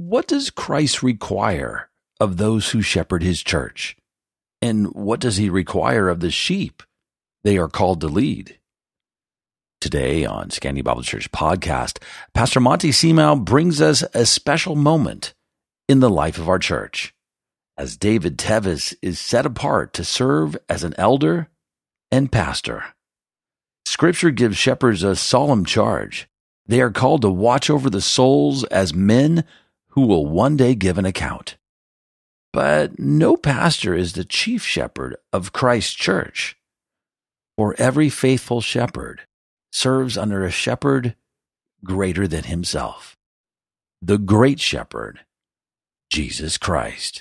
What does Christ require of those who shepherd his church? And what does he require of the sheep they are called to lead? Today on Scandia Bible Church podcast, Pastor Monty Seamau brings us a special moment in the life of our church, as David Tevis is set apart to serve as an elder and pastor. Scripture gives shepherds a solemn charge. They are called to watch over the souls as men who will one day give an account. But no pastor is the chief shepherd of Christ's church. For every faithful shepherd serves under a shepherd greater than himself, the great shepherd, Jesus Christ.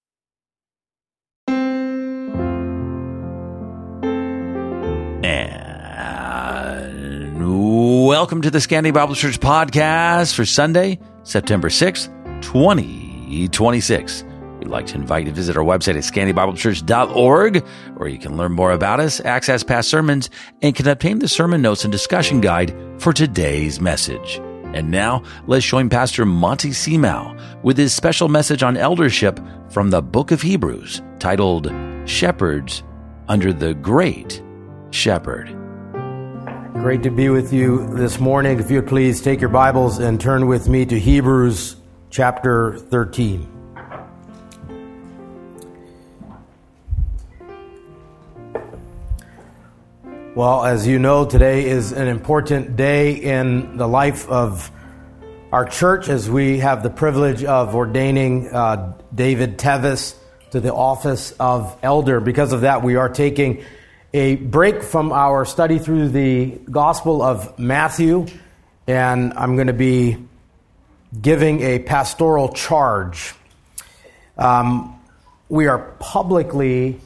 And welcome to the Scandia Bible Church podcast for Sunday, September 6th, 2026. We'd like to invite you to visit our website at scandiabiblechurch.org, where you can learn more about us, access past sermons, and can obtain the sermon notes and discussion guide for today's message. And now, let's join Pastor Monty Seamau with his special message on eldership from the book of Hebrews, titled Shepherds Under the Great Shepherd. Great to be with you this morning. If you would please take your Bibles and turn with me to Hebrews chapter 13. Well, as you know, today is an important day in the life of our church as we have the privilege of ordaining David Tevis to the office of elder. Because of that, we are taking a break from our study through the Gospel of Matthew, and I'm going to be giving a pastoral charge. We are publicly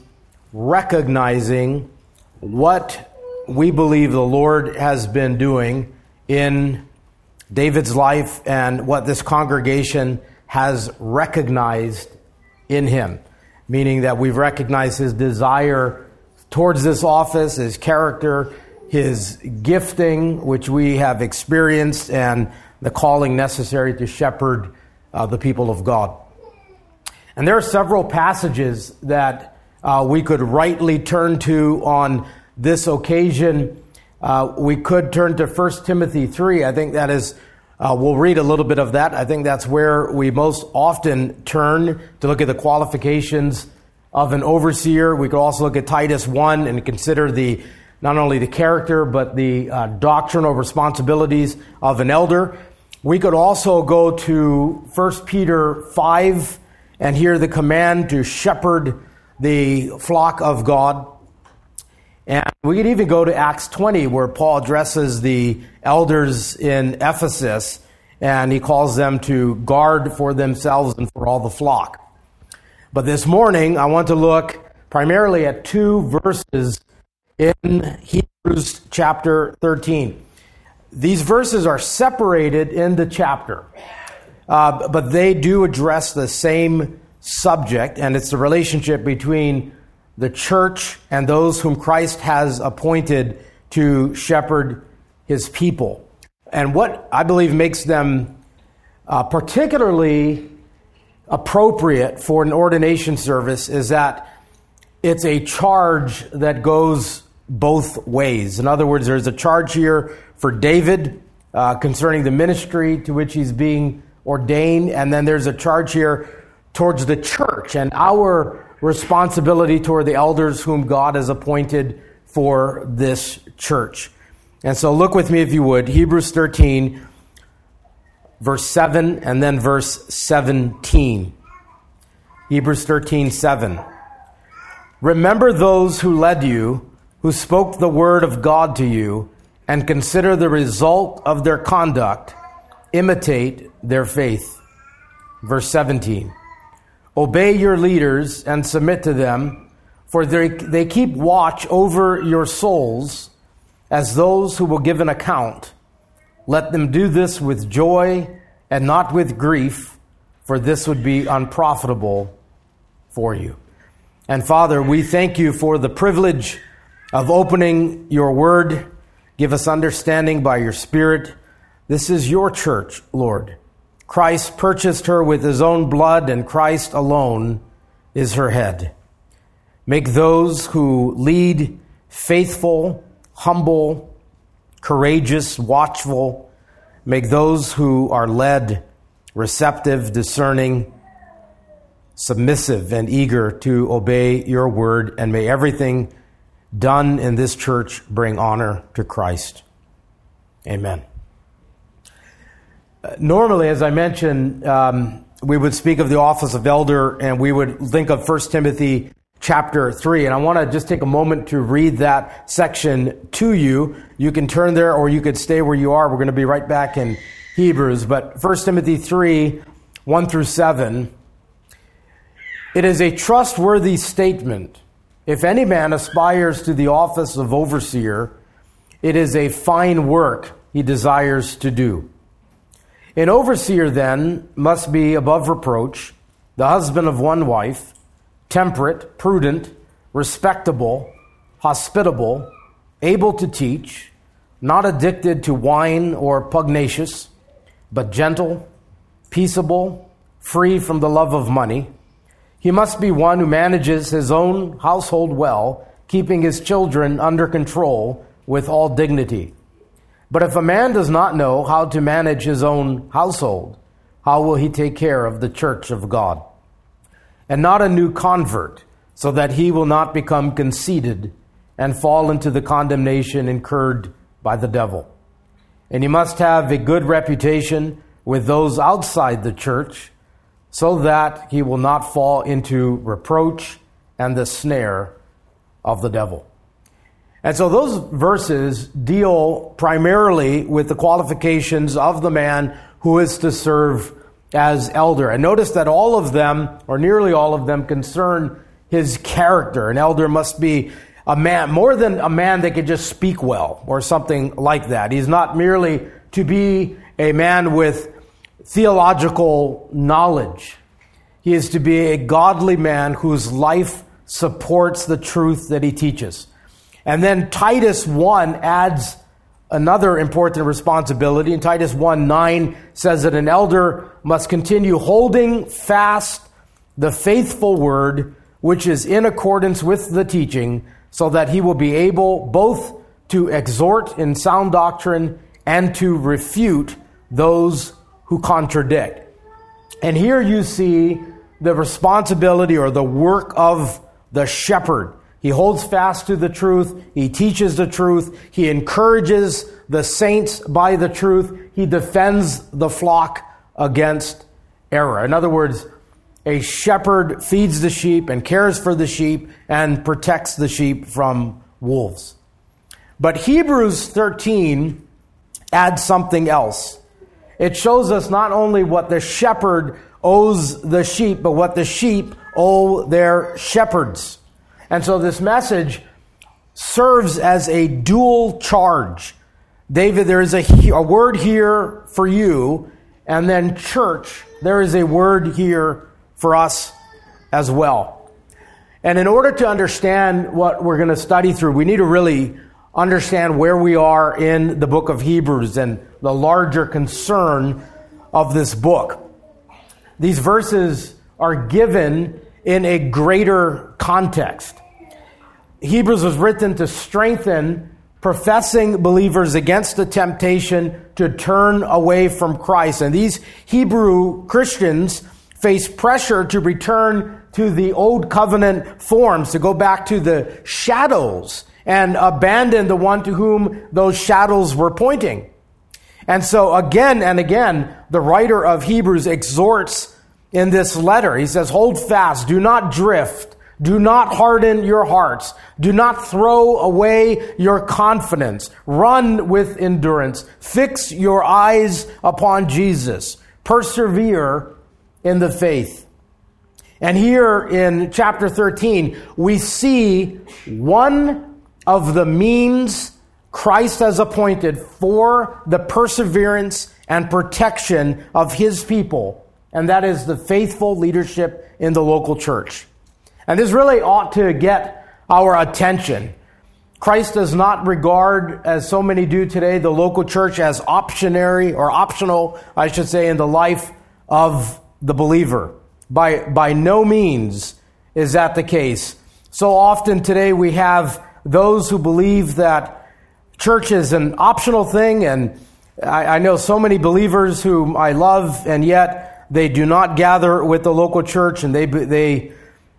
recognizing what we believe the Lord has been doing in David's life and what this congregation has recognized in him, meaning that we've recognized his desire towards this office, his character, his gifting, which we have experienced, and the calling necessary to shepherd the people of God. And there are several passages that we could rightly turn to on this occasion. We could turn to 1 Timothy 3. I think that is, we'll read a little bit of that. I think that's where we most often turn to look at the qualifications of an overseer. We could also look at Titus 1 and consider not only the character, but the doctrinal responsibilities of an elder. We could also go to 1 Peter 5 and hear the command to shepherd the flock of God. And we could even go to Acts 20, where Paul addresses the elders in Ephesus, and he calls them to guard for themselves and for all the flock. But this morning, I want to look primarily at two verses in Hebrews chapter 13. These verses are separated in the chapter, but they do address the same subject, and it's the relationship between the church and those whom Christ has appointed to shepherd his people. And what I believe makes them particularly appropriate for an ordination service is that it's a charge that goes both ways. In other words, there's a charge here for David concerning the ministry to which he's being ordained, and then there's a charge here towards the church and our responsibility toward the elders whom God has appointed for this church. And so look with me, if you would, Hebrews 13, verse 7, and then verse 17. Hebrews 13, 7. Remember those who led you, who spoke the word of God to you, and consider the result of their conduct. Imitate their faith. Verse 17. Obey your leaders and submit to them, for they keep watch over your souls as those who will give an account. Let them do this with joy and not with grief, for this would be unprofitable for you. And Father, we thank you for the privilege of opening your word. Give us understanding by your Spirit. This is your church, Lord. Christ purchased her with his own blood, and Christ alone is her head. Make those who lead faithful, humble, courageous, watchful. Make those who are led receptive, discerning, submissive, and eager to obey your word. And may everything done in this church bring honor to Christ. Amen. Normally, as I mentioned, we would speak of the office of elder, and we would think of 1 Timothy chapter 3. And I want to just take a moment to read that section to you. You can turn there, or you could stay where you are. We're going to be right back in Hebrews. But 1 Timothy 3, 1 through 7, it is a trustworthy statement. If any man aspires to the office of overseer, it is a fine work he desires to do. An overseer, then, must be above reproach, the husband of one wife, temperate, prudent, respectable, hospitable, able to teach, not addicted to wine or pugnacious, but gentle, peaceable, free from the love of money. He must be one who manages his own household well, keeping his children under control with all dignity. But if a man does not know how to manage his own household, how will he take care of the church of God? And not a new convert, so that he will not become conceited and fall into the condemnation incurred by the devil. And he must have a good reputation with those outside the church, so that he will not fall into reproach and the snare of the devil. And so those verses deal primarily with the qualifications of the man who is to serve as elder. And notice that all of them, or nearly all of them, concern his character. An elder must be a man, more than a man that could just speak well, or something like that. He's not merely to be a man with theological knowledge. He is to be a godly man whose life supports the truth that he teaches. And then Titus 1 adds another important responsibility. And Titus 1:9 says that an elder must continue holding fast the faithful word, which is in accordance with the teaching, so that he will be able both to exhort in sound doctrine and to refute those who contradict. And here you see the responsibility or the work of the shepherd. He holds fast to the truth. He teaches the truth. He encourages the saints by the truth. He defends the flock against error. In other words, a shepherd feeds the sheep and cares for the sheep and protects the sheep from wolves. But Hebrews 13 adds something else. It shows us not only what the shepherd owes the sheep, but what the sheep owe their shepherds. And so this message serves as a dual charge. David, there is a word here for you, and then church, there is a word here for us as well. And in order to understand what we're going to study through, we need to really understand where we are in the book of Hebrews and the larger concern of this book. These verses are given in a greater context. Hebrews was written to strengthen professing believers against the temptation to turn away from Christ. And these Hebrew Christians face pressure to return to the old covenant forms, to go back to the shadows and abandon the one to whom those shadows were pointing. And so again and again, the writer of Hebrews exhorts in this letter. He says, hold fast, do not drift. Do not harden your hearts. Do not throw away your confidence. Run with endurance. Fix your eyes upon Jesus. Persevere in the faith. And here in chapter 13, we see one of the means Christ has appointed for the perseverance and protection of his people, and that is the faithful leadership in the local church. And this really ought to get our attention. Christ does not regard, as so many do today, the local church as optional, I should say, in the life of the believer. By no means is that the case. So often today we have those who believe that church is an optional thing, and I know so many believers whom I love, and yet they do not gather with the local church, and they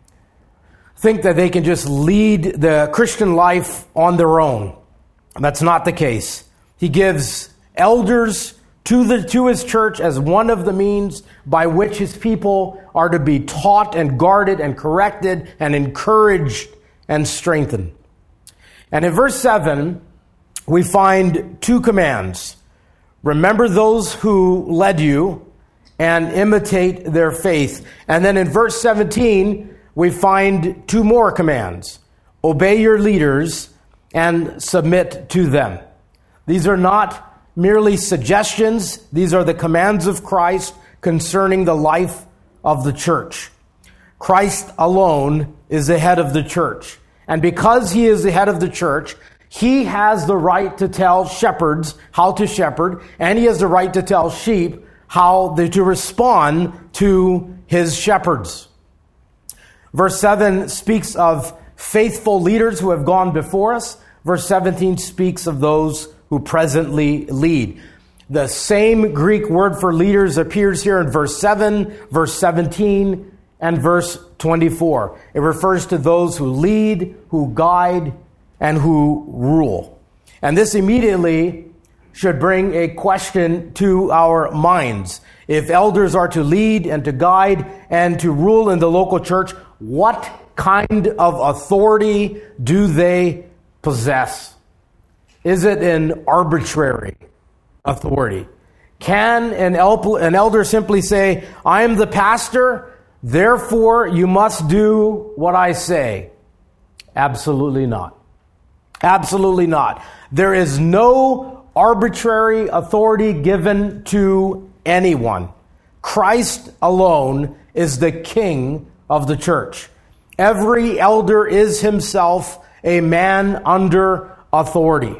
think that they can just lead the Christian life on their own. That's not the case. He gives elders to his church as one of the means by which his people are to be taught and guarded and corrected and encouraged and strengthened. And in verse 7, we find two commands. Remember those who led you and imitate their faith. And then in verse 17, we find two more commands. Obey your leaders and submit to them. These are not merely suggestions. These are the commands of Christ concerning the life of the church. Christ alone is the head of the church. And because he is the head of the church, he has the right to tell shepherds how to shepherd, and he has the right to tell sheep how to respond to his shepherds. Verse 7 speaks of faithful leaders who have gone before us. Verse 17 speaks of those who presently lead. The same Greek word for leaders appears here in verse 7, verse 17, and verse 24. It refers to those who lead, who guide, and who rule. And this immediately should bring a question to our minds. If elders are to lead and to guide and to rule in the local church, what kind of authority do they possess? Is it an arbitrary authority? Can an elder simply say, I am the pastor, therefore you must do what I say? Absolutely not. Absolutely not. There is no arbitrary authority given to anyone. Christ alone is the king of the church. Every elder is himself a man under authority.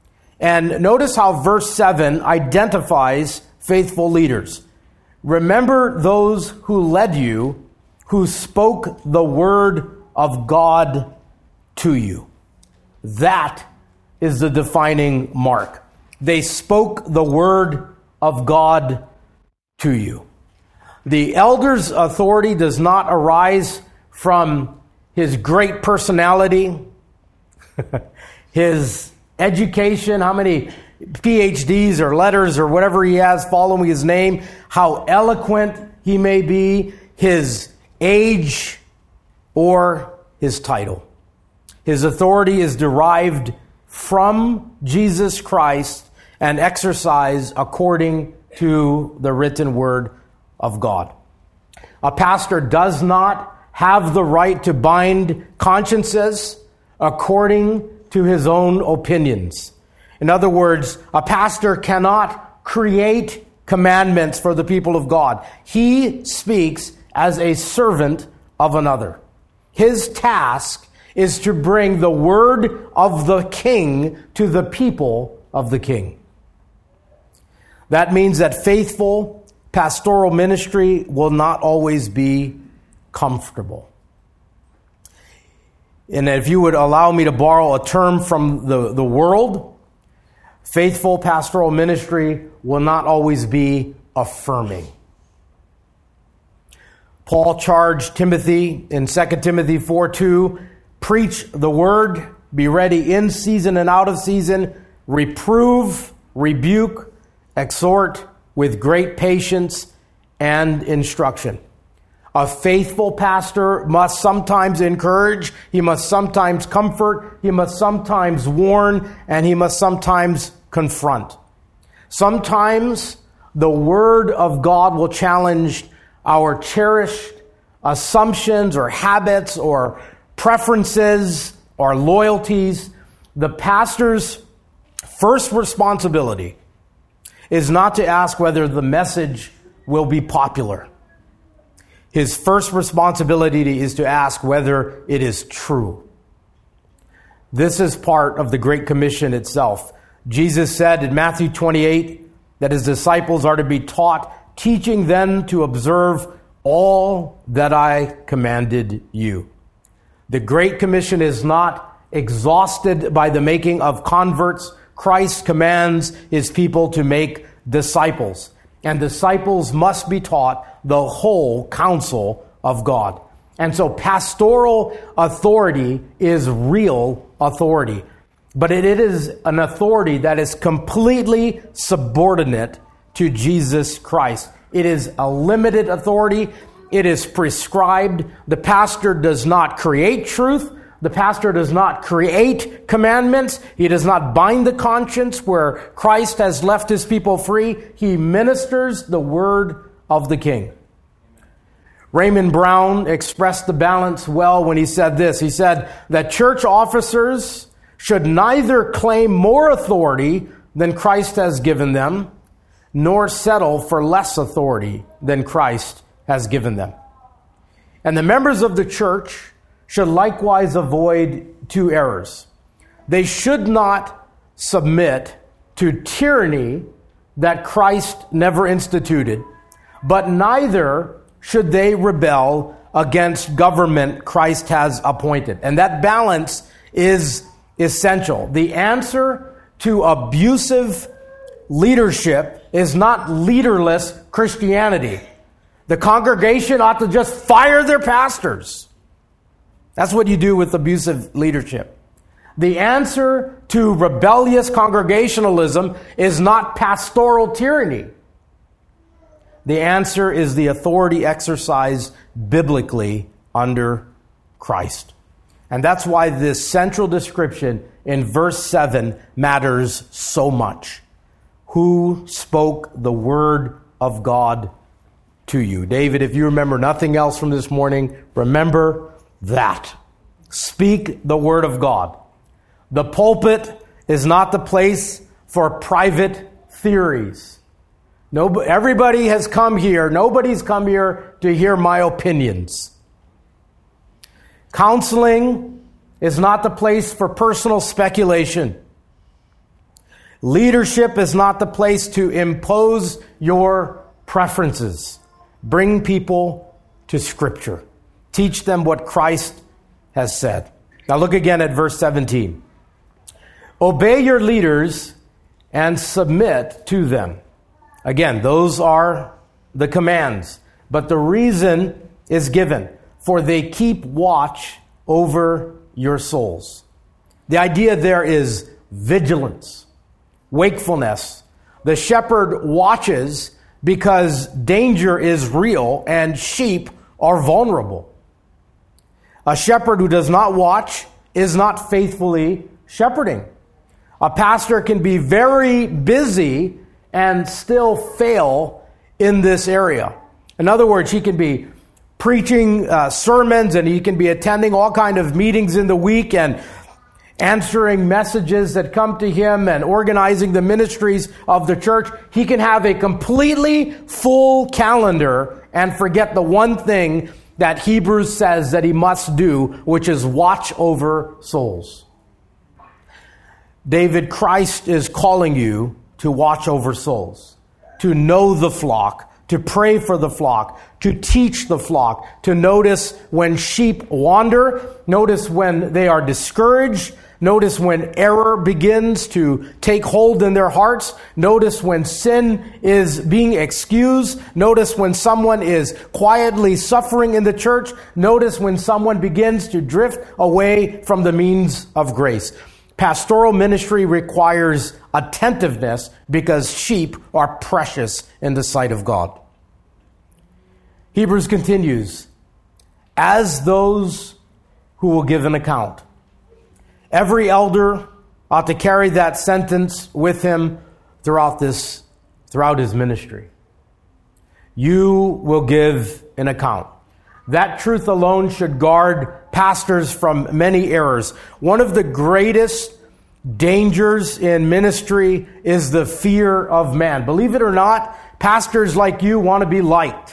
And notice how verse 7 identifies faithful leaders. Remember those who led you, who spoke the word of God to you. That is the defining mark. They spoke the word of God to you. The elder's authority does not arise from his great personality, his education, how many PhDs or letters or whatever he has following his name, how eloquent he may be, his age, or his title. His authority is derived from Jesus Christ and exercised according to the written word of God. A pastor does not have the right to bind consciences according to his own opinions. In other words, a pastor cannot create commandments for the people of God. He speaks as a servant of another. His task is to bring the word of the king to the people of the king. That means that faithful pastoral ministry will not always be comfortable. And if you would allow me to borrow a term from the world, faithful pastoral ministry will not always be affirming. Paul charged Timothy in 2 Timothy 4:2, preach the word, be ready in season and out of season, reprove, rebuke, exhort with great patience and instruction. A faithful pastor must sometimes encourage, he must sometimes comfort, he must sometimes warn, and he must sometimes confront. Sometimes the word of God will challenge our cherished assumptions or habits or preferences or loyalties. The pastor's first responsibility is not to ask whether the message will be popular. His first responsibility is to ask whether it is true. This is part of the Great Commission itself. Jesus said in Matthew 28 that his disciples are to be taught teaching them to observe all that I commanded you. The Great Commission is not exhausted by the making of converts. Christ commands his people to make disciples, and disciples must be taught the whole counsel of God. And so pastoral authority is real authority, but it is an authority that is completely subordinate to Jesus Christ. It is a limited authority. It is prescribed. The pastor does not create truth. The pastor does not create commandments. He does not bind the conscience where Christ has left his people free. He ministers the word of the King. Raymond Brown expressed the balance well when he said this. He said that church officers should neither claim more authority than Christ has given them, nor settle for less authority than Christ has given them. And the members of the church should likewise avoid two errors. They should not submit to tyranny that Christ never instituted, but neither should they rebel against government Christ has appointed. And that balance is essential. The answer to abusive leadership is not leaderless Christianity. The congregation ought to just fire their pastors. That's what you do with abusive leadership. The answer to rebellious congregationalism is not pastoral tyranny. The answer is the authority exercised biblically under Christ. And that's why this central description in verse 7 matters so much. Who spoke the word of God to you? David, if you remember nothing else from this morning, remember that. Speak the word of God. The pulpit is not the place for private theories. Everybody has come here. Nobody's come here to hear my opinions. Counseling is not the place for personal speculation. Leadership is not the place to impose your preferences. Bring people to Scripture. Teach them what Christ has said. Now look again at verse 17. Obey your leaders and submit to them. Again, those are the commands. But the reason is given. For they keep watch over your souls. The idea there is vigilance, wakefulness. The shepherd watches because danger is real and sheep are vulnerable. A shepherd who does not watch is not faithfully shepherding. A pastor can be very busy and still fail in this area. In other words, he can be preaching sermons and he can be attending all kind of meetings in the week and answering messages that come to him and organizing the ministries of the church. He can have a completely full calendar and forget the one thing that Hebrews says that he must do, which is watch over souls. David, Christ is calling you to watch over souls, to know the flock, to pray for the flock, to teach the flock, to notice when sheep wander, notice when they are discouraged, notice when error begins to take hold in their hearts, notice when sin is being excused, notice when someone is quietly suffering in the church, notice when someone begins to drift away from the means of grace. Pastoral ministry requires attentiveness because sheep are precious in the sight of God. Hebrews continues, as those who will give an account. Every elder ought to carry that sentence with him throughout his ministry. You will give an account. That truth alone should guard pastors from many errors. One of the greatest dangers in ministry is the fear of man. Believe it or not, pastors like you want to be liked.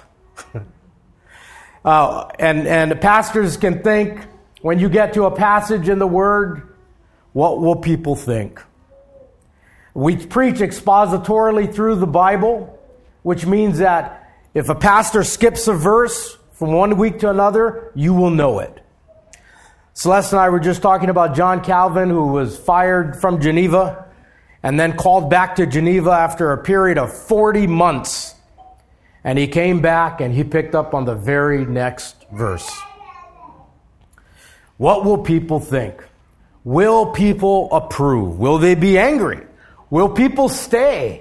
And pastors can think, when you get to a passage in the Word, what will people think? We preach expositorily through the Bible. which means that if a pastor skips a verse from one week to another, you will know it. Celeste and I were just talking about John Calvin, who was fired from Geneva and then called back to Geneva after a period of 40 months. And he came back and he picked up on the very next verse. What will people think? Will people approve? Will they be angry? Will people stay?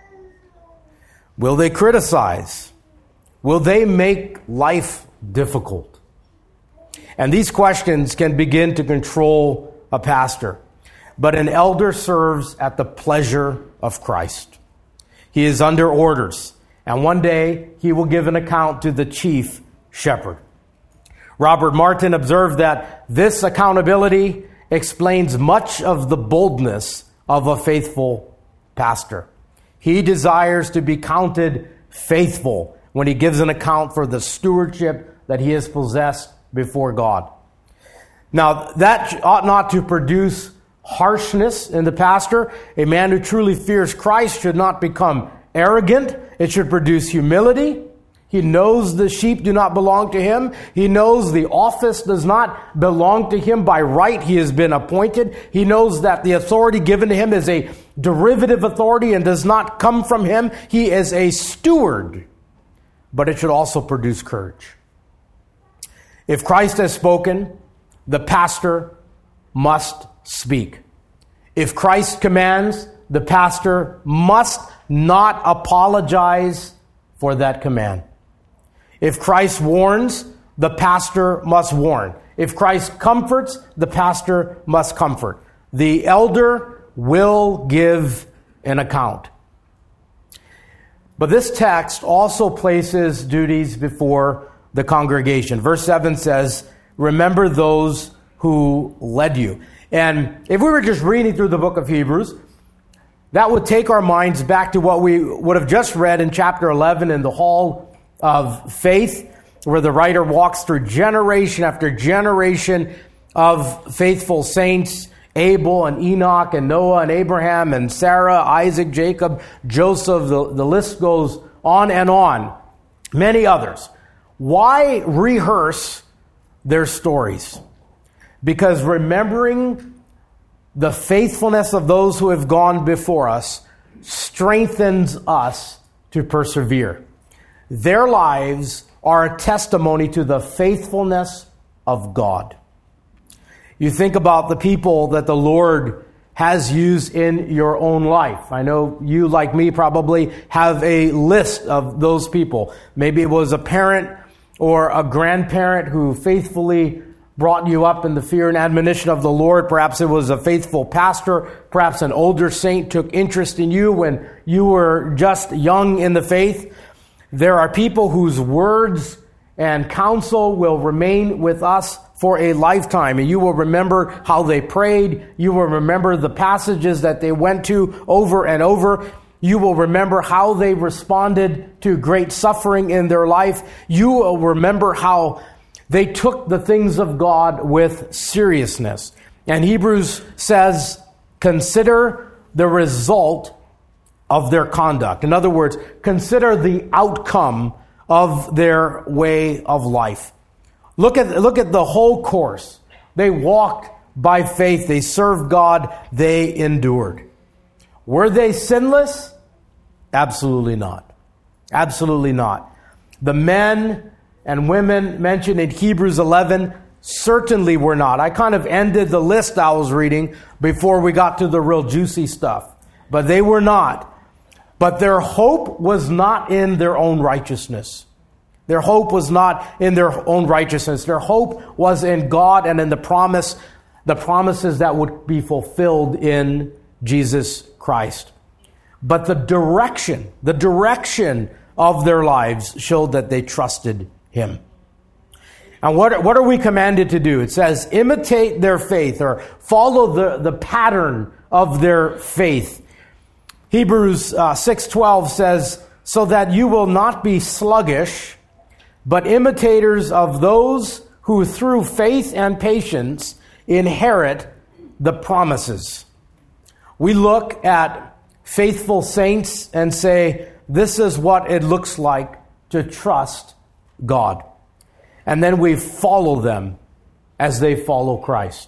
Will they criticize? Will they make life difficult? And these questions can begin to control a pastor. But an elder serves at the pleasure of Christ. He is under orders, and one day he will give an account to the chief shepherd. Robert Martin observed that this accountability explains much of the boldness of a faithful pastor. He desires to be counted faithful when he gives an account for the stewardship that he has possessed before God. Now, that ought not to produce harshness in the pastor. A man who truly fears Christ should not become arrogant. It should produce humility. He knows the sheep do not belong to him. He knows the office does not belong to him by right. He has been appointed. He knows that the authority given to him is a derivative authority and does not come from him. He is a steward. But it should also produce courage. If Christ has spoken, the pastor must speak. If Christ commands, the pastor must not apologize for that command. If Christ warns, the pastor must warn. If Christ comforts, the pastor must comfort. The elder will give an account. But this text also places duties before the congregation. Verse 7 says, remember those who led you. And if we were just reading through the book of Hebrews, that would take our minds back to what we would have just read in chapter 11 in the Hall of Faith, where the writer walks through generation after generation of faithful saints, Abel and Enoch and Noah and Abraham and Sarah, Isaac, Jacob, Joseph, the list goes on and on. Many others. Why rehearse their stories? Because remembering the faithfulness of those who have gone before us strengthens us to persevere. Their lives are a testimony to the faithfulness of God. You think about the people that the Lord has used in your own life. I know you, like me, probably have a list of those people. Maybe it was a parent or a grandparent who faithfully brought you up in the fear and admonition of the Lord. Perhaps it was a faithful pastor. Perhaps an older saint took interest in you when you were just young in the faith. There are people whose words and counsel will remain with us for a lifetime. And you will remember how they prayed. You will remember the passages that they went to over and over. You will remember how they responded to great suffering in their life. You will remember how they took the things of God with seriousness. And Hebrews says, consider the result of their conduct. In other words, consider the outcome of their way of life. Look at the whole course. They walked by faith. They served God. They endured. Were they sinless? Absolutely not. Absolutely not. The men and women mentioned in Hebrews 11 certainly were not. I kind of ended the list I was reading before we got to the real juicy stuff. But they were not. But their hope was not in their own righteousness. Their hope was not in their own righteousness. Their hope was in God and in the promises that would be fulfilled in Jesus Christ. But the direction of their lives showed that they trusted Him. And what are we commanded to do? It says, imitate their faith, or follow the pattern of their faith. Hebrews 6:12 says, so that you will not be sluggish, but imitators of those who through faith and patience inherit the promises. We look at faithful saints and say, this is what it looks like to trust God. And then we follow them as they follow Christ.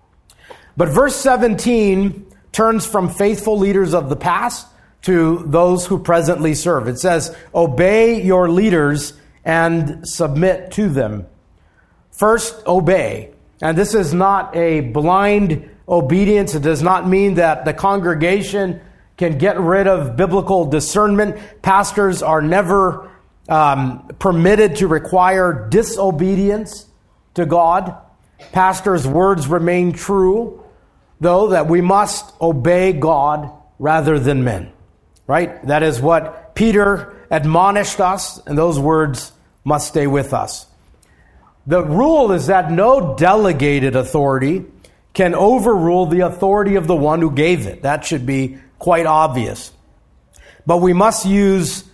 But verse 17 turns from faithful leaders of the past to those who presently serve. It says, obey your leaders and submit to them. First, obey. And this is not a blind obedience. It does not mean that the congregation can get rid of biblical discernment. Pastors are never permitted to require disobedience to God. Pastors' words remain true, though, that we must obey God rather than men. Right? That is what Peter admonished us, and those words must stay with us. The rule is that no delegated authority can overrule the authority of the one who gave it. That should be quite obvious. But we must use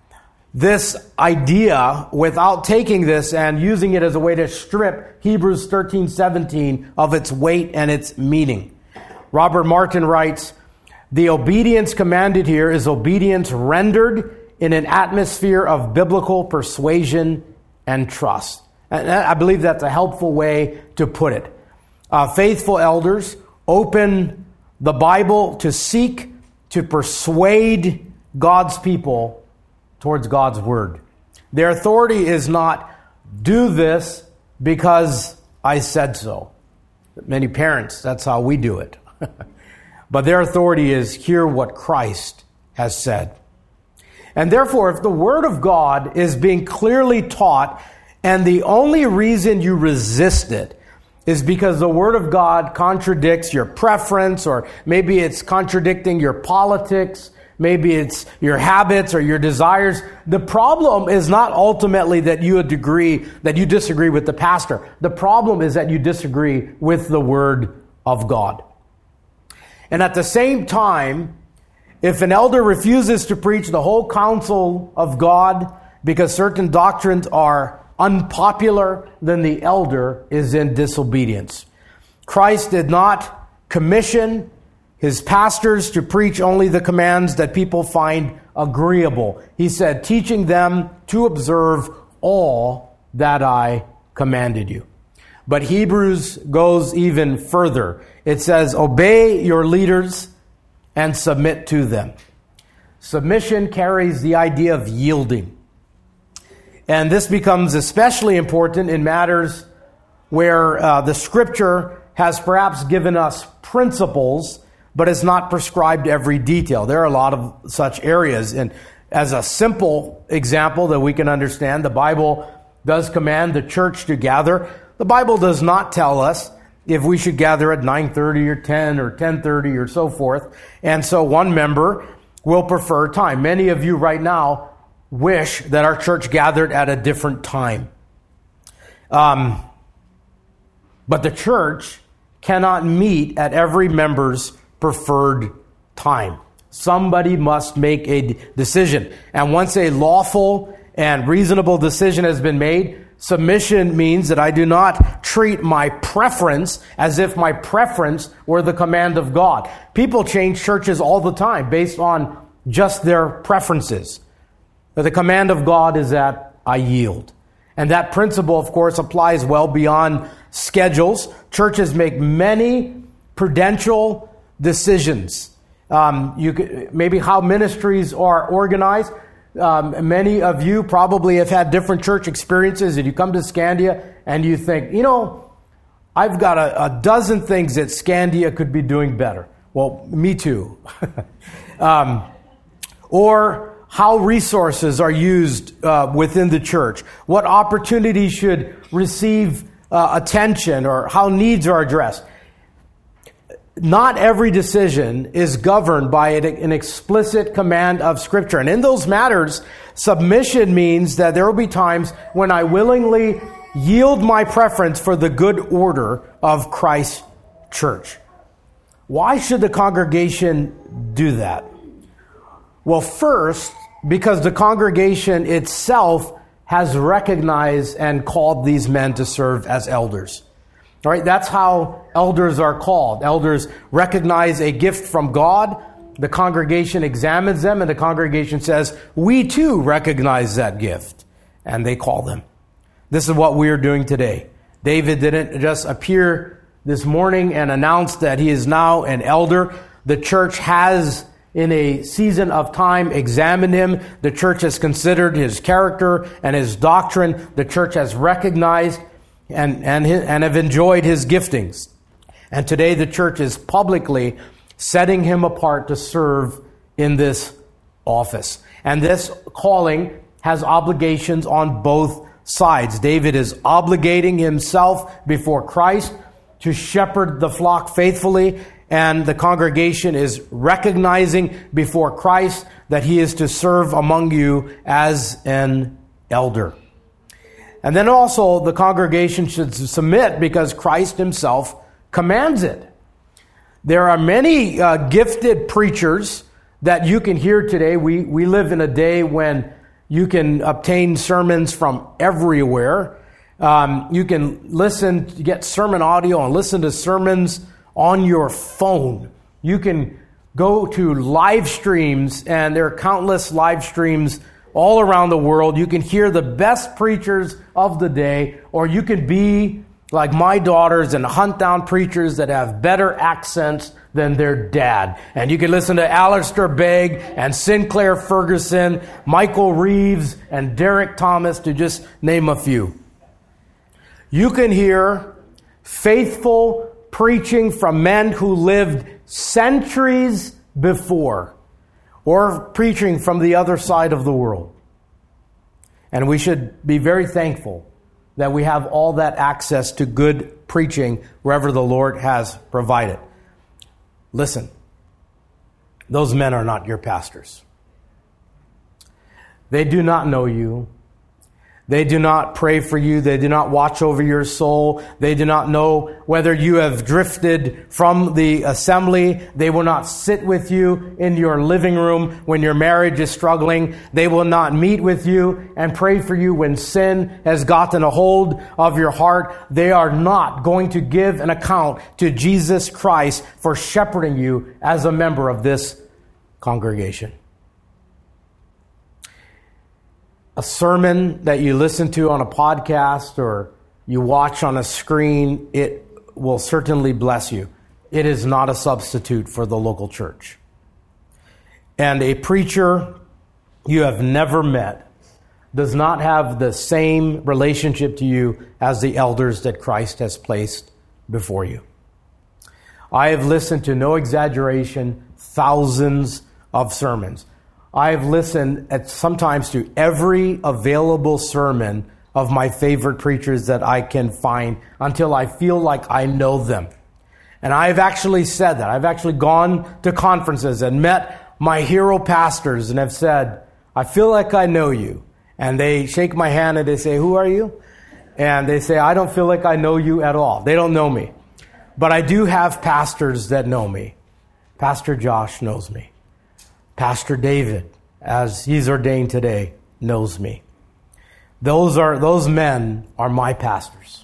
this idea without taking this and using it as a way to strip Hebrews 13:17 of its weight and its meaning. Robert Martin writes, the obedience commanded here is obedience rendered in an atmosphere of biblical persuasion and trust. And I believe that's a helpful way to put it. Faithful elders open the Bible to seek to persuade God's people towards God's word. Their authority is not, do this because I said so. Many parents, that's how we do it. But their authority is, hear what Christ has said. And therefore, if the word of God is being clearly taught, and the only reason you resist it is because the word of God contradicts your preference, or maybe it's contradicting your politics, maybe it's your habits or your desires. The problem is not ultimately that you disagree with the pastor. The problem is that you disagree with the word of God. And at the same time, if an elder refuses to preach the whole counsel of God because certain doctrines are unpopular, then the elder is in disobedience. Christ did not commission his pastors to preach only the commands that people find agreeable. He said, teaching them to observe all that I commanded you. But Hebrews goes even further. It says, obey your leaders and submit to them. Submission carries the idea of yielding. And this becomes especially important in matters where the Scripture has perhaps given us principles, but has not prescribed every detail. There are a lot of such areas. And as a simple example that we can understand, the Bible does command the church to gather. The Bible does not tell us if we should gather at 9:30 or 10 or 10:30 or so forth. And so one member will prefer time. Many of you right now wish that our church gathered at a different time. But the church cannot meet at every member's preferred time. Somebody must make a decision. And once a lawful and reasonable decision has been made, submission means that I do not treat my preference as if my preference were the command of God. People change churches all the time based on just their preferences. But the command of God is that I yield. And that principle, of course, applies well beyond schedules. Churches make many prudential decisions. Maybe how ministries are organized. Many of you probably have had different church experiences, and you come to Scandia and you think, I've got a dozen things that Scandia could be doing better. Well, me too. Or how resources are used within the church. What opportunities should receive attention, or how needs are addressed. Not every decision is governed by an explicit command of Scripture. And in those matters, submission means that there will be times when I willingly yield my preference for the good order of Christ's church. Why should the congregation do that? Well, first, because the congregation itself has recognized and called these men to serve as elders. All right, that's how elders are called. Elders recognize a gift from God the congregation examines them, and the congregation says, we too recognize that gift. And they call them. This is what we are doing today. David didn't just appear this morning and announce that he is now an elder. The church has, in a season of time, examined him. The church has considered his character and his doctrine. The church has recognized and have enjoyed his giftings. And today the church is publicly setting him apart to serve in this office. And this calling has obligations on both sides. David is obligating himself before Christ to shepherd the flock faithfully, and the congregation is recognizing before Christ that he is to serve among you as an elder. And then also the congregation should submit because Christ himself commands it. There are many gifted preachers that you can hear today. We live in a day when you can obtain sermons from everywhere. You can get sermon audio and listen to sermons on your phone. You can go to live streams, and there are countless live streams all around the world. You can hear the best preachers of the day, or you can be like my daughters and hunt down preachers that have better accents than their dad. And you can listen to Alistair Begg and Sinclair Ferguson, Michael Reeves and Derek Thomas, to just name a few. You can hear faithful preaching from men who lived centuries before, or preaching from the other side of the world. And we should be very thankful that we have all that access to good preaching wherever the Lord has provided. Listen, those men are not your pastors. They do not know you. They do not pray for you. They do not watch over your soul. They do not know whether you have drifted from the assembly. They will not sit with you in your living room when your marriage is struggling. They will not meet with you and pray for you when sin has gotten a hold of your heart. They are not going to give an account to Jesus Christ for shepherding you as a member of this congregation. A sermon that you listen to on a podcast or you watch on a screen, it will certainly bless you. It is not a substitute for the local church. And a preacher you have never met does not have the same relationship to you as the elders that Christ has placed before you. I have listened to, no exaggeration, thousands of sermons. I've listened sometimes to every available sermon of my favorite preachers that I can find until I feel like I know them. And I've actually said that. I've actually gone to conferences and met my hero pastors and have said, I feel like I know you. And they shake my hand and they say, who are you? And they say, I don't feel like I know you at all. They don't know me. But I do have pastors that know me. Pastor Josh knows me. Pastor David, as he's ordained today, knows me. Those men are my pastors.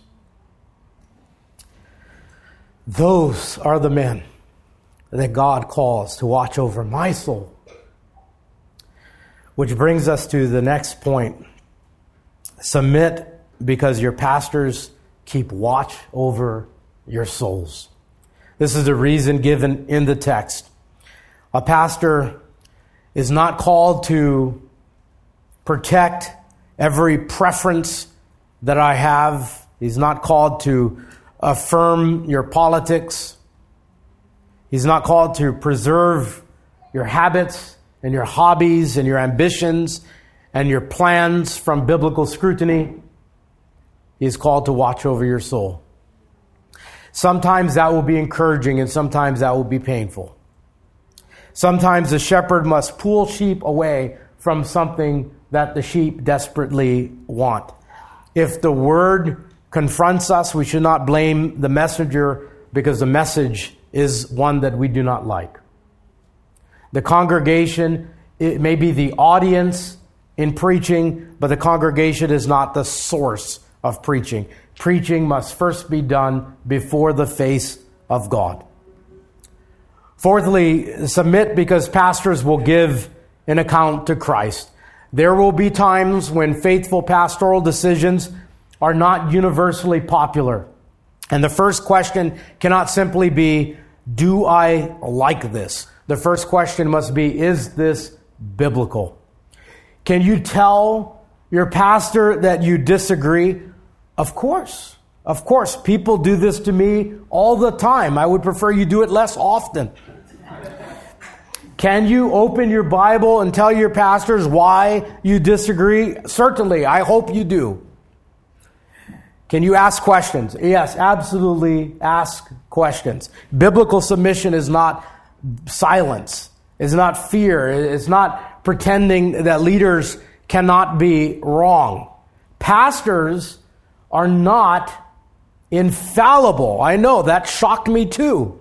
Those are the men that God calls to watch over my soul. Which brings us to the next point. Submit because your pastors keep watch over your souls. This is the reason given in the text. A pastor is not called to protect every preference that I have. He's not called to affirm your politics. He's not called to preserve your habits and your hobbies and your ambitions and your plans from biblical scrutiny. He's called to watch over your soul. Sometimes that will be encouraging and sometimes that will be painful. Sometimes the shepherd must pull sheep away from something that the sheep desperately want. If the word confronts us, we should not blame the messenger because the message is one that we do not like. The congregation, it may be the audience in preaching, but the congregation is not the source of preaching. Preaching must first be done before the face of God. Fourthly, submit because pastors will give an account to Christ. There will be times when faithful pastoral decisions are not universally popular. And the first question cannot simply be, do I like this? The first question must be, is this biblical? Can you tell your pastor that you disagree? Of course. Of course. People do this to me all the time. I would prefer you do it less often. Can you open your Bible and tell your pastors why you disagree? Certainly. I hope you do. Can you ask questions? Yes, absolutely ask questions. Biblical submission is not silence. It's not fear. It's not pretending that leaders cannot be wrong. Pastors are not infallible. I know, that shocked me too.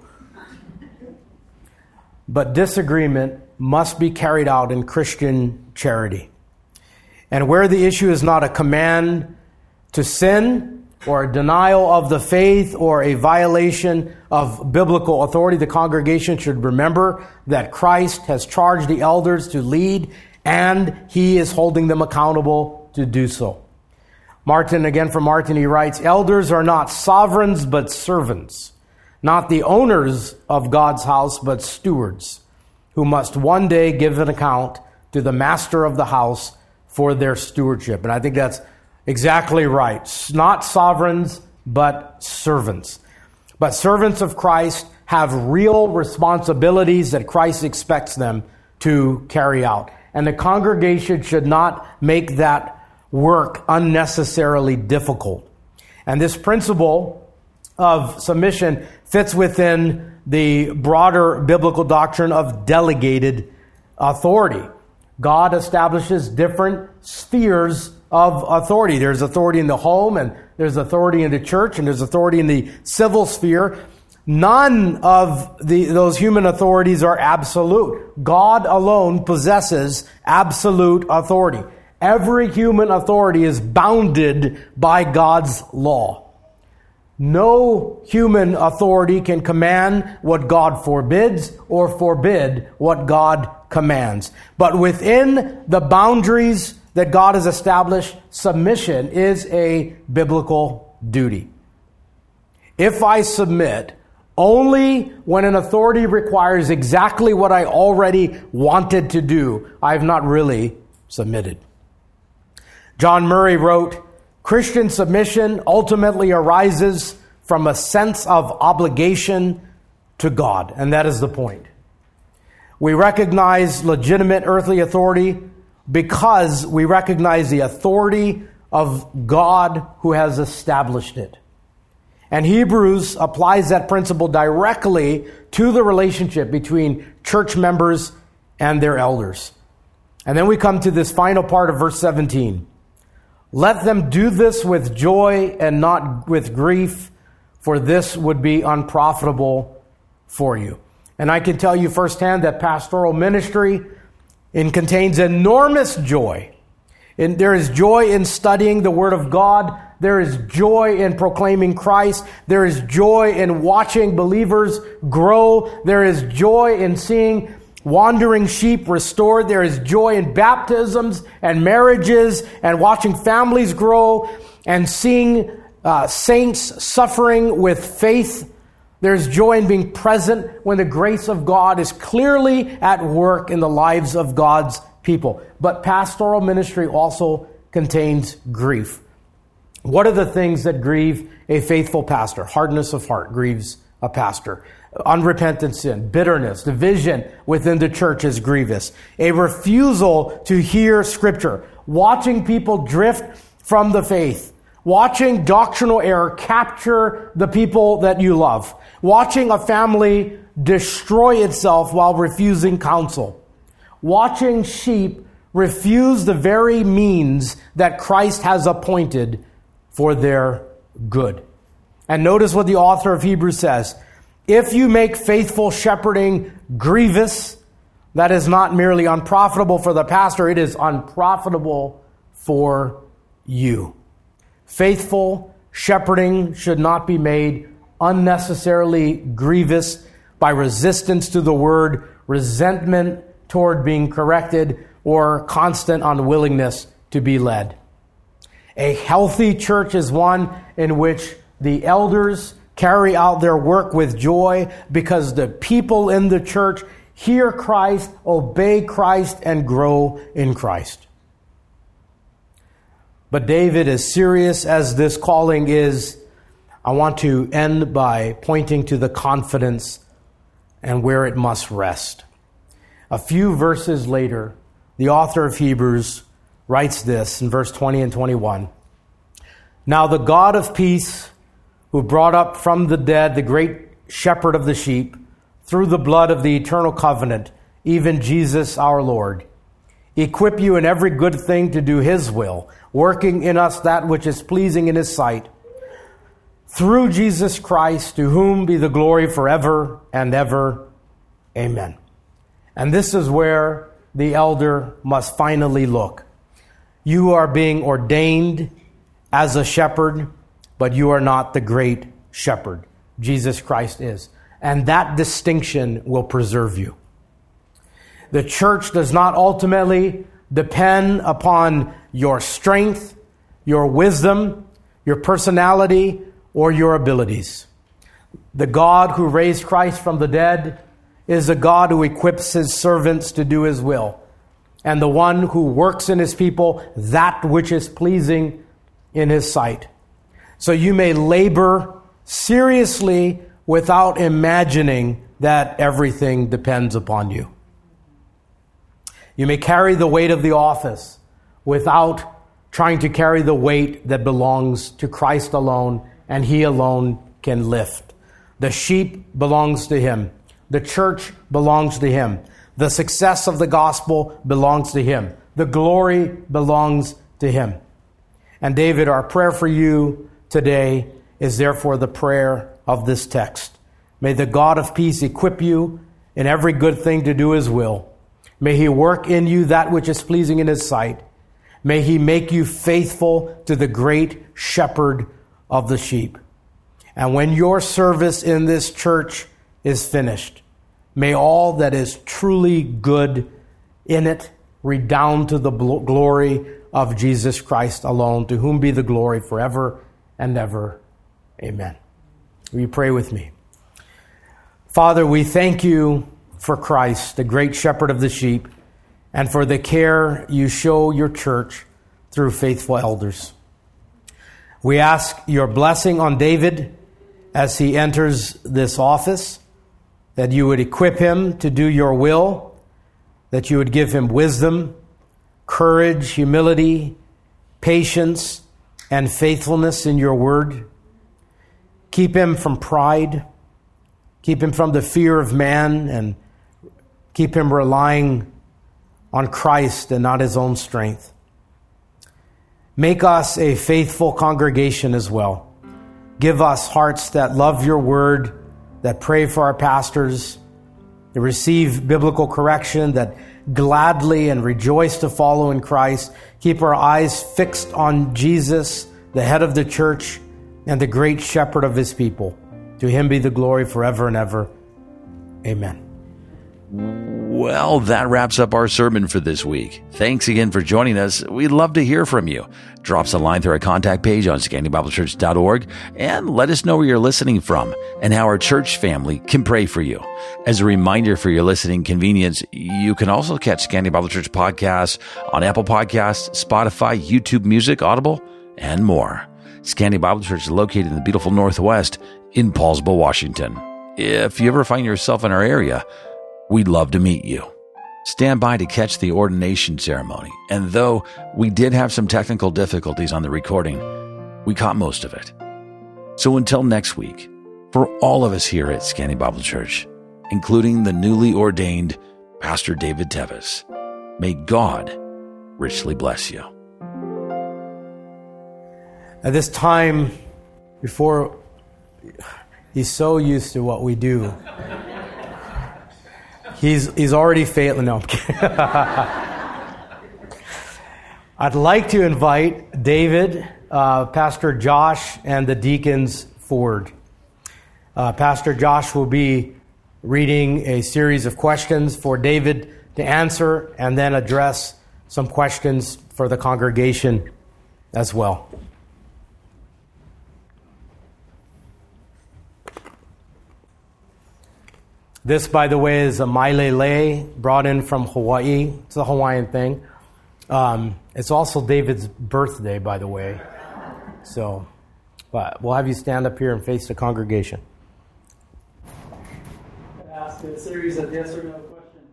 But disagreement must be carried out in Christian charity. And where the issue is not a command to sin or a denial of the faith or a violation of biblical authority, the congregation should remember that Christ has charged the elders to lead and he is holding them accountable to do so. Martin, again from Martin, he writes, elders are not sovereigns but servants, not the owners of God's house but stewards, who must one day give an account to the master of the house for their stewardship. And I think that's exactly right. Not sovereigns, but servants. But servants of Christ have real responsibilities that Christ expects them to carry out. And the congregation should not make that work unnecessarily difficult. And this principle of submission fits within the broader biblical doctrine of delegated authority. God establishes different spheres of authority. There's authority in the home, and there's authority in the church, and there's authority in the civil sphere. None of those human authorities are absolute. God alone possesses absolute authority. Every human authority is bounded by God's law. No human authority can command what God forbids or forbid what God commands. But within the boundaries that God has established, submission is a biblical duty. If I submit only when an authority requires exactly what I already wanted to do, I have not really submitted. John Murray wrote, Christian submission ultimately arises from a sense of obligation to God. And that is the point. We recognize legitimate earthly authority because we recognize the authority of God who has established it. And Hebrews applies that principle directly to the relationship between church members and their elders. And then we come to this final part of verse 17. Let them do this with joy and not with grief, for this would be unprofitable for you. And I can tell you firsthand that pastoral ministry contains enormous joy. And there is joy in studying the Word of God. There is joy in proclaiming Christ. There is joy in watching believers grow. There is joy in seeing wandering sheep restored. There is joy in baptisms and marriages and watching families grow and seeing saints suffering with faith. There's joy in being present when the grace of God is clearly at work in the lives of God's people. But pastoral ministry also contains grief. What are the things that grieve a faithful pastor? Hardness of heart grieves a pastor. Unrepentant sin, bitterness, division within the church is grievous. A refusal to hear Scripture, watching people drift from the faith, watching doctrinal error capture the people that you love, watching a family destroy itself while refusing counsel, watching sheep refuse the very means that Christ has appointed for their good. And notice what the author of Hebrews says. If you make faithful shepherding grievous, that is not merely unprofitable for the pastor, it is unprofitable for you. Faithful shepherding should not be made unnecessarily grievous by resistance to the word, resentment toward being corrected, or constant unwillingness to be led. A healthy church is one in which the elders carry out their work with joy because the people in the church hear Christ, obey Christ, and grow in Christ. But David, as serious as this calling is, I want to end by pointing to the confidence and where it must rest. A few verses later, the author of Hebrews writes this in verse 20 and 21. Now the God of peace, who brought up from the dead the great shepherd of the sheep, through the blood of the eternal covenant, even Jesus our Lord, equip you in every good thing to do his will, working in us that which is pleasing in his sight, through Jesus Christ, to whom be the glory forever and ever. Amen. And this is where the elder must finally look. You are being ordained as a shepherd, but you are not the great shepherd. Jesus Christ is. And that distinction will preserve you. The church does not ultimately depend upon your strength, your wisdom, your personality, or your abilities. The God who raised Christ from the dead is a God who equips his servants to do his will, and the one who works in his people that which is pleasing in his sight. So you may labor seriously without imagining that everything depends upon you. You may carry the weight of the office without trying to carry the weight that belongs to Christ alone, and he alone can lift. The sheep belongs to him. The church belongs to him. The success of the gospel belongs to him. The glory belongs to him. And David, our prayer for you today is therefore the prayer of this text. May the God of peace equip you in every good thing to do his will. May he work in you that which is pleasing in his sight. May he make you faithful to the great shepherd of the sheep. And when your service in this church is finished, may all that is truly good in it redound to the glory of Jesus Christ alone, to whom be the glory forever and ever. Amen. Will you pray with me? Father, we thank you for Christ, the great shepherd of the sheep, and for the care you show your church through faithful elders. We ask your blessing on David as he enters this office, that you would equip him to do your will, that you would give him wisdom, courage, humility, patience, and faithfulness in your word. Keep him from pride. Keep him from the fear of man, and keep him relying on Christ and not his own strength. Make us a faithful congregation as well. Give us hearts that love your word, that pray for our pastors, that receive biblical correction, that gladly and rejoice to follow in Christ. Keep our eyes fixed on Jesus, the head of the church and the great shepherd of his people. To him be the glory forever and ever. Amen. Well, that wraps up our sermon for this week. Thanks again for joining us. We'd love to hear from you. Drop us a line through our contact page on ScandibibleChurch.org and let us know where you're listening from and how our church family can pray for you. As a reminder for your listening convenience, you can also catch Scandy Bible Church podcasts on Apple Podcasts, Spotify, YouTube Music, Audible, and more. Scandy Bible Church is located in the beautiful Northwest in Paulsboro, Washington. If you ever find yourself in our area, we'd love to meet you. Stand by to catch the ordination ceremony. And though we did have some technical difficulties on the recording, we caught most of it. So until next week, for all of us here at Scandy Bible Church, including the newly ordained Pastor David Tevis, may God richly bless you. At this time, before he's so used to what we do, he's already failing. No, I'm kidding. I'd like to invite David, Pastor Josh, and the deacons forward. Pastor Josh will be reading a series of questions for David to answer and then address some questions for the congregation as well. This, by the way, is a mailele brought in from Hawaii. It's a Hawaiian thing. It's also David's birthday, by the way. So, but we'll have you stand up here and face the congregation. Ask a series of yes or no questions.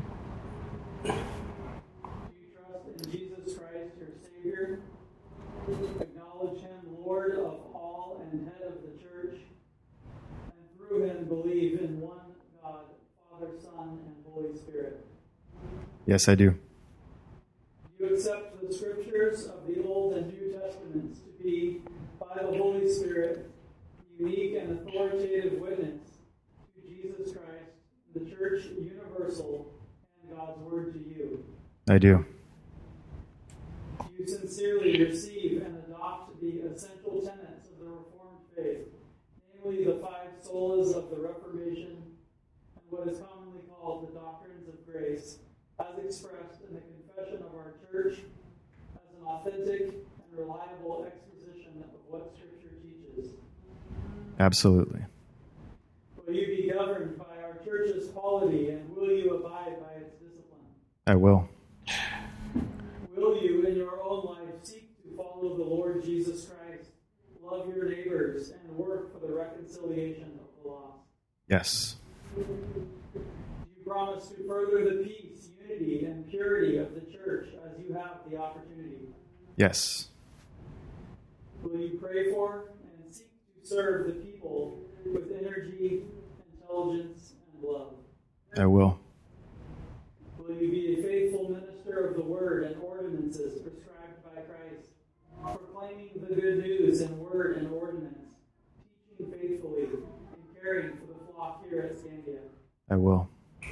Do you trust in Jesus Christ, your Savior? Acknowledge Him, Lord of all and head of the church, and through Him believe in one God, Father, Son, and Holy Spirit. Yes, I do. Do you accept the Scriptures of the Old and New Testaments to be, by the Holy Spirit, unique and authoritative witness to Jesus Christ, the Church universal, and God's Word to you? I do. Do you sincerely receive and adopt the essential tenets of the Reformed faith, namely the 5 solas of the Reformation and what is commonly called the doctrines of grace, as expressed in the confession of our church as an authentic and reliable exposition of what Scripture teaches? Absolutely. Will you be governed by our church's polity, and will you abide by its discipline? I will. Will you, in your own life, seek to follow the Lord Jesus Christ, love your neighbors, and work for the reconciliation of the lost? Yes. Do you promise to further the peace, unity, and purity of the church as you have the opportunity? Yes. Will you pray for and seek to serve the people with energy, intelligence, and love? I will. Will you be a faithful minister of the Word and ordinances prescribed by Christ, proclaiming the good news in word and ordinance, teaching faithfully, and caring for the flock here at Scandia? I will.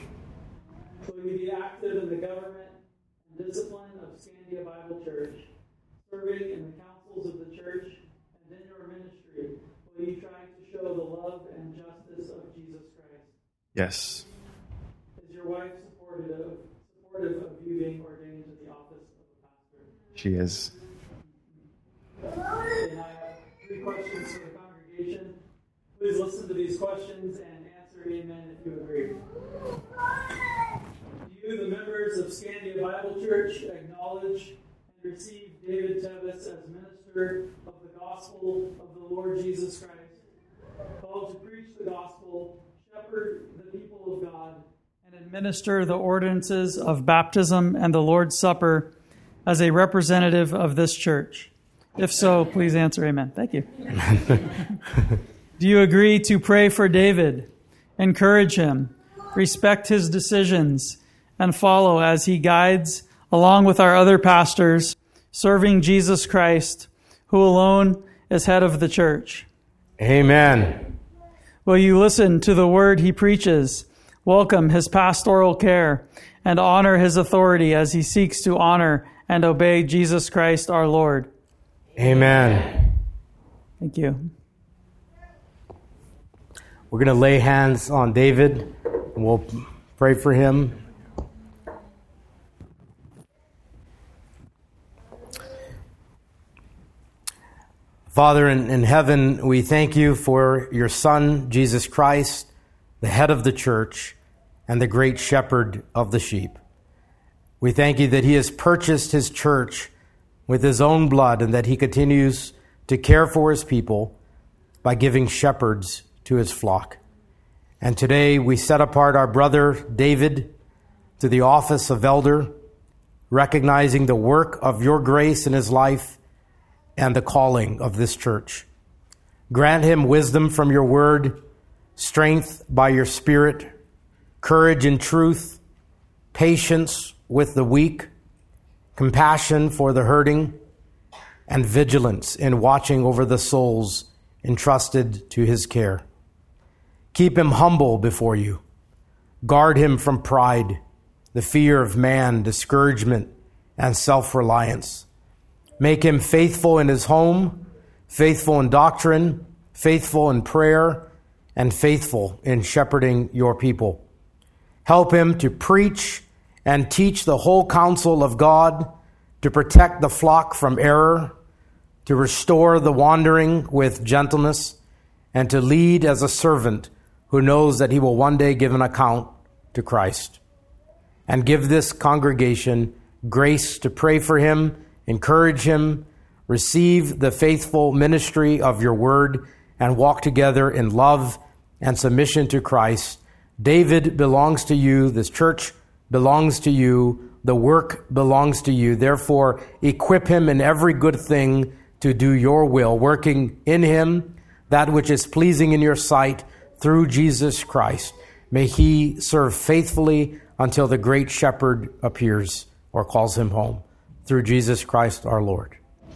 Will you be active in the government and discipline of Scandia Bible Church, serving in the councils of the church, and in your ministry, will you try to show the love and justice of Jesus Christ? Yes. Is your wife supportive of you being ordained to the office of a pastor? She is. And I have 3 questions for the congregation. Please listen to these questions and answer amen if you agree. Do you, the members of Scandia Bible Church, acknowledge and receive David Tevis as minister of the gospel of the Lord Jesus Christ, called to preach the gospel, shepherd the people of God, and administer the ordinances of baptism and the Lord's Supper as a representative of this church? If so, please answer amen. Thank you. Do you agree to pray for David, encourage him, respect his decisions, and follow as he guides, along with our other pastors, serving Jesus Christ, who alone is head of the church? Amen. Will you listen to the word he preaches, welcome his pastoral care, and honor his authority as he seeks to honor and obey Jesus Christ our Lord? Amen. Thank you. We're going to lay hands on David, and we'll pray for him. Father in heaven, we thank you for your Son, Jesus Christ, the head of the church and the great shepherd of the sheep. We thank you that he has purchased his church with his own blood and that he continues to care for his people by giving shepherds to his flock. And today we set apart our brother David to the office of elder, recognizing the work of your grace in his life and the calling of this church. Grant him wisdom from your word, strength by your spirit, courage in truth, patience with the weak, compassion for the hurting, and vigilance in watching over the souls entrusted to his care. Keep him humble before you. Guard him from pride, the fear of man, discouragement, and self-reliance. Make him faithful in his home, faithful in doctrine, faithful in prayer, and faithful in shepherding your people. Help him to preach and teach the whole counsel of God, to protect the flock from error, to restore the wandering with gentleness, and to lead as a servant who knows that he will one day give an account to Christ. And give this congregation grace to pray for him, encourage him, receive the faithful ministry of your word, and walk together in love and submission to Christ. David belongs to you. This church belongs to you. The work belongs to you. Therefore, equip him in every good thing to do your will, working in him that which is pleasing in your sight through Jesus Christ. May he serve faithfully until the great shepherd appears or calls him home. Through Jesus Christ our Lord.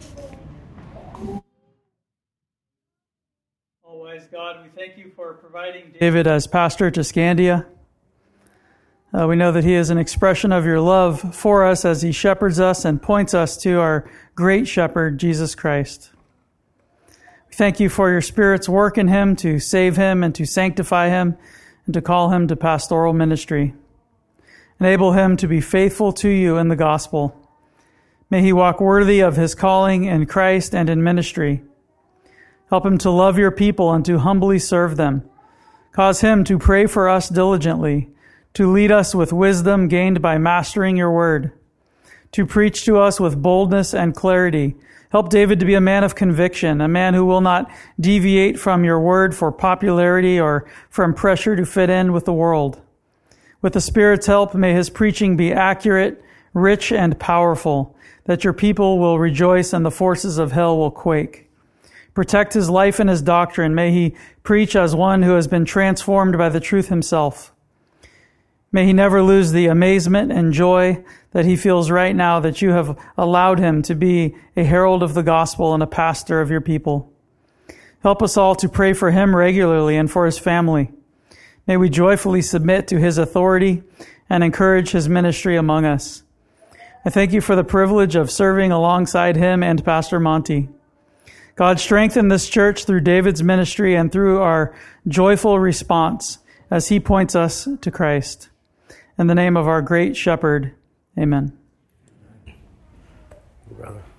All-wise God, we thank you for providing David as pastor to Scandia. We know that he is an expression of your love for us as he shepherds us and points us to our great shepherd, Jesus Christ. We thank you for your Spirit's work in him to save him and to sanctify him and to call him to pastoral ministry. Enable him to be faithful to you in the gospel. May he walk worthy of his calling in Christ and in ministry. Help him to love your people and to humbly serve them. Cause him to pray for us diligently, to lead us with wisdom gained by mastering your word, to preach to us with boldness and clarity. Help David to be a man of conviction, a man who will not deviate from your word for popularity or from pressure to fit in with the world. With the Spirit's help, may his preaching be accurate, rich, and powerful, that your people will rejoice and the forces of hell will quake. Protect his life and his doctrine. May he preach as one who has been transformed by the truth himself. May he never lose the amazement and joy that he feels right now that you have allowed him to be a herald of the gospel and a pastor of your people. Help us all to pray for him regularly and for his family. May we joyfully submit to his authority and encourage his ministry among us. I thank you for the privilege of serving alongside him and Pastor Monty. God, strengthen this church through David's ministry and through our joyful response as he points us to Christ. In the name of our great shepherd, amen. Brother.